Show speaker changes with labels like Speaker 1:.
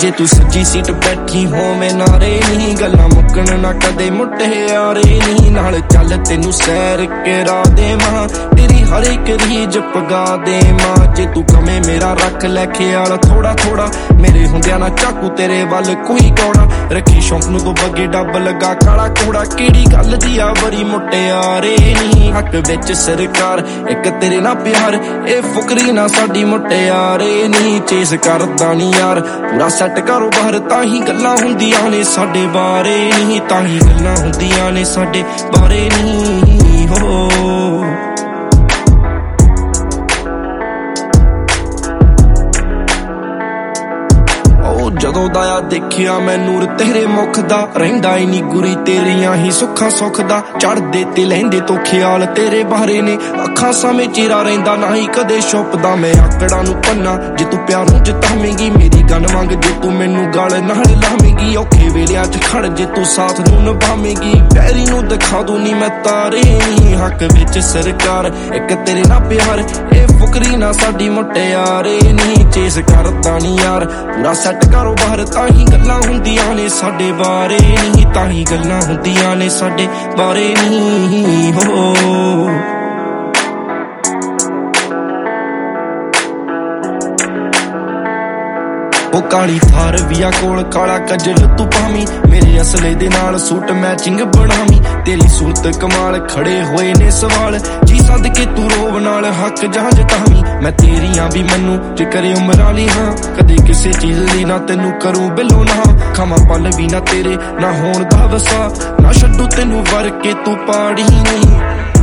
Speaker 1: जे तू सज्जी सीट बैठी होवे नारे नहीं, गल्लां मुक्कण ना कदे मुटियारे नहीं। नाल चल तेनू सैर करा देवां, तेरी हर एक रीज पगा देवां। जे तू कमे मेरा रख लै ख्याल थोड़ा थोड़ा, मेरे हुंदियां ना चाकू तेरे वल कोई कौड़ा। रखी शौक नू तो बगे डब लगा काला कूड़ा, केड़ी गल दी आ बड़ी मुटियारे नहीं। हक विच सरकार एक तेरे ना प्यार, ए फुकरी ना साडी मुटियारे नहीं। चेस करदा नी यार पूरा सैट करो बाहर, ताही गल्लां हुंदियां ने साडे बारे नहीं, ताही गल्लां हुंदियां ने साडे बारे नहीं हो। ਜਦੋਂ ਦਾ ਆ ਦੇਖਿਆ ਮੈਂ ਨੂਰ ਤੇਰੇ ਮੁਖ ਦਾ, ਰਹਿੰਦਾ ਈ ਨੀ ਗੁਰੀ ਤੇਰੀਆਂ ਹੀ ਸੁੱਖਾਂ ਸੁੱਖ ਦਾ। ਚੜਦੇ ਤੇ ਲਹਿੰਦੇ ਤੋਂ ਖਿਆਲ ਤੇਰੇ ਬਾਰੇ ਨੇ, ਅੱਖਾਂ ਸਾਹਮਣੇ ਚਿਹਰਾ ਰਹਿੰਦਾ ਨਾ ਹੀ ਕਦੇ ਛੁਪਦਾ। ਮੈਂ ਆਕੜਾਂ ਨੂੰ ਪੰਨਾ ਜੇ ਤੂੰ ਪਿਆਰ ਨੂੰ ਜਿਤਾਵੇਂਗੀ, ਮੇਰੀ ਗੱਲ ਮੰਗ ਜੇ ਤੂੰ ਮੈਨੂੰ ਗਲ ਨਾਲ ਲਾਵੇਂਗੀ। ਔਖੇ ਵੇਲਿਆਂ 'ਚ ਖੜ ਜੇ ਤੂੰ ਸਾਥ ਨੂੰ ਨਿਭਾਵੇਂਗੀ, ਪੈਰੀ ਨੂੰ ਦਿਖਾ ਦੂੰ ਨੀ ਮੈਂ ਤਾਰੇ ਨੀ। ਹੱਕ ਵਿੱਚ ਸਰਕਾਰ ਇੱਕ ਤੇਰੇ ਨਾਲ ਪਿਆਰ, ਇਹ ਫੁਕਰੀ ਨਾ ਸਾਡੀ ਮੁਟਿਆਰੇ ਨਹੀਂ। ਚੇਸ ਕਰਦਾ ਨੀ ਯਾਰ ਪੂਰਾ ਸੈੱਟ ਕਰੋ ਬਾਹਰ, ਤਾਹੀਂ ਗੱਲਾਂ ਹੁੰਦੀਆਂ ਨੇ ਸਾਡੇ ਬਾਰੇ ਨਹੀਂ, ਤਾਹੀਂ ਗੱਲਾਂ ਹੁੰਦੀਆਂ ਨੇ ਸਾਡੇ ਬਾਰੇ ਨਹੀਂ ਹੋ। ਉਹ ਕਾਲੀ ਥਾਰ ਵੀ ਆ ਕੋਲ ਕਾਲਾ ਕੱਜਲ ਤੂੰ ਪਾਵੀਂ, ਮੇਰੇ ਅਸਲੇ ਦੇ ਨਾਲ ਸੂਟ ਮੈਚਿੰਗ ਬਣਾਵੀਂ। ਤੇਰੀ ਸੂਰਤ ਕਮਾਲ ਖੜੇ ਹੋਏ ਨੇ ਸਵਾਲ, ਜੀ ਸਦਕੇ ਤੂੰ ਰੋਵ ਨਾਲ ਹੱਕ ਜਾਂ ਜਤਾਵੀਂ। ਮੈਂ ਤੇਰੀਆਂ ਵੀ ਮੈਨੂੰ ਜ਼ਿਕਰ ਉਮਰ ਵਾਲੀ ਹਾਂ, ਕਦੇ ਕਿਸੇ ਚੀਜ਼ ਲਈ ਨਾ ਤੈਨੂੰ ਕਰੂੰ ਬਿੱਲੋ ਨਾ। ਖਾਵਾਂ ਪਲ ਵੀ ਨਾ ਤੇਰੇ ਨਾ ਹੋਣ ਦਾ ਵਸਾ, ਨਾ ਛੱਡੂ ਤੈਨੂੰ ਵਰ ਕੇ ਤੂੰ ਪਾੜੀ ਨਹੀਂ।